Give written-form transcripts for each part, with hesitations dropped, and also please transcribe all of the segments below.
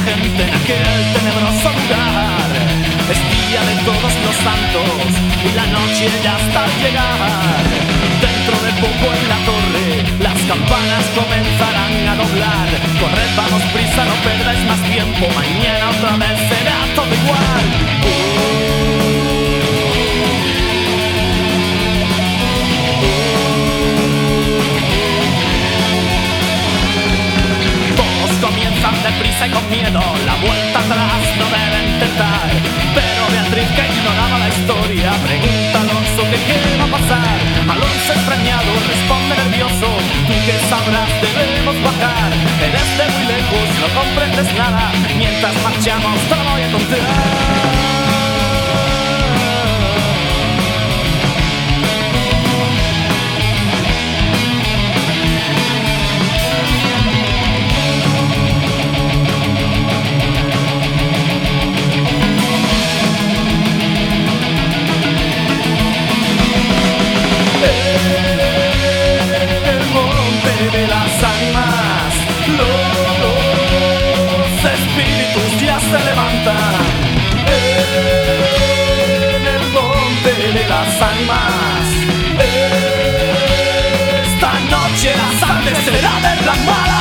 gente en aquel tenebroso lugar. Es día de todos los santos y la noche ya está al llegar. Dentro de poco en la torre las campanas comenzarán a doblar. Corred, vamos prisa, no perdáis más tiempo, mañana otra vez será todo igual. Todos comienzan deprisa y con miedo, la vuelta atrás no deben tentar. Pero Beatriz, que ignoraba la historia, pregunta a Alonso que qué va a pasar. Alonso extrañado responde nervioso: tú que sabrás, debemos bajar. Eres de muy lejos, no comprendes nada. Mientras marchamos te lo voy a contar. De las ánimas, los espíritus ya se levantan. En el monte de las ánimas, esta noche la sangre será derramada.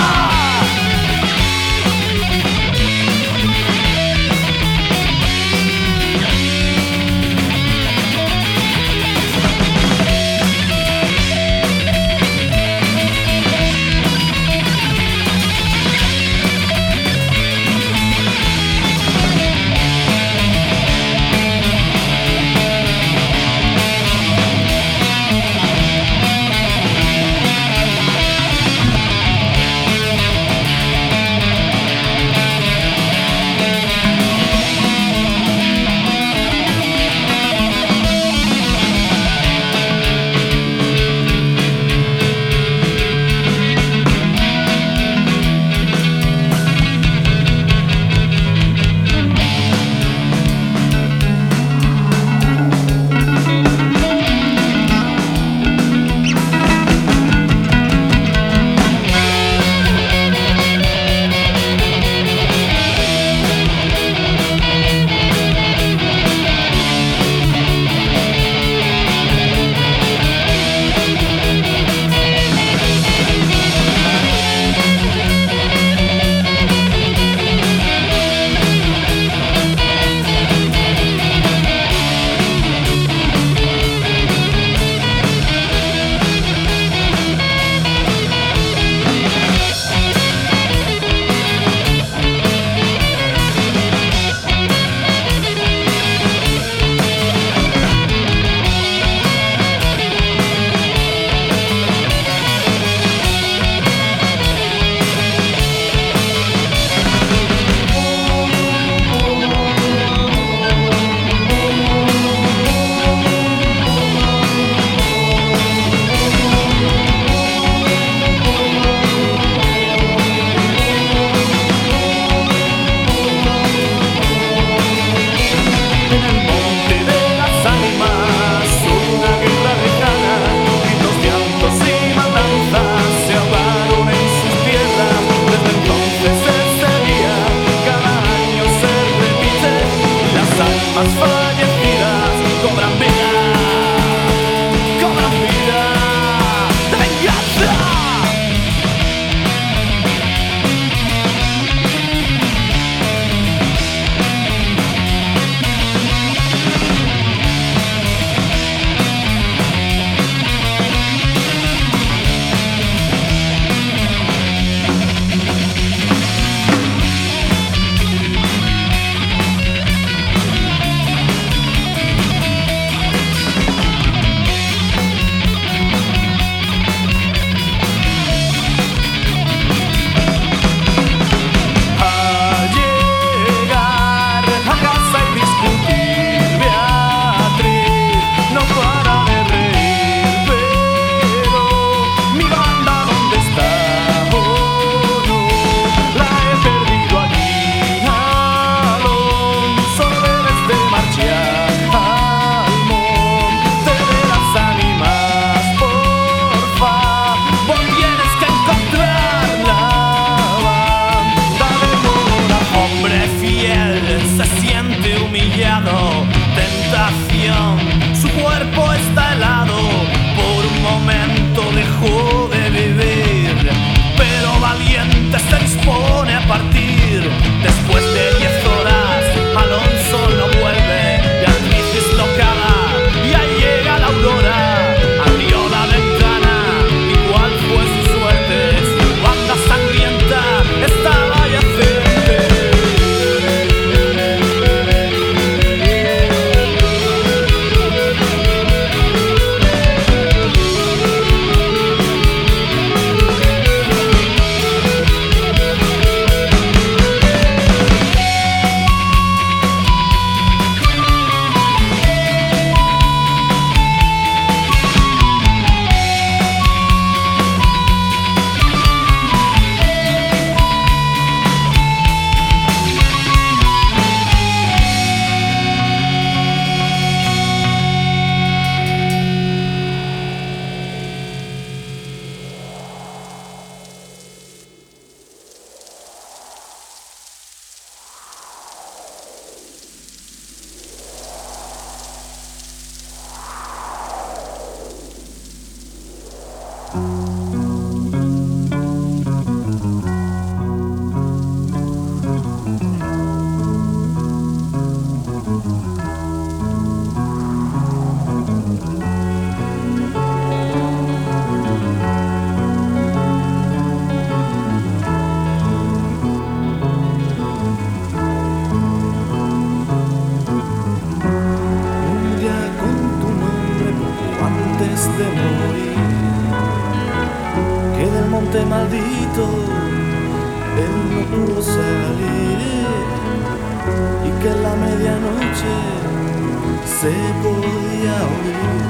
este maldito él no pudo salir y que en la medianoche se podía oír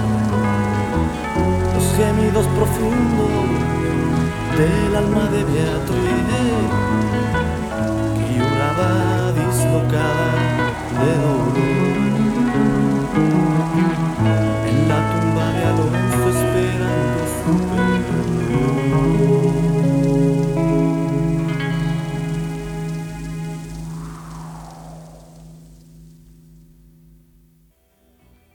los gemidos profundos del alma de Beatriz.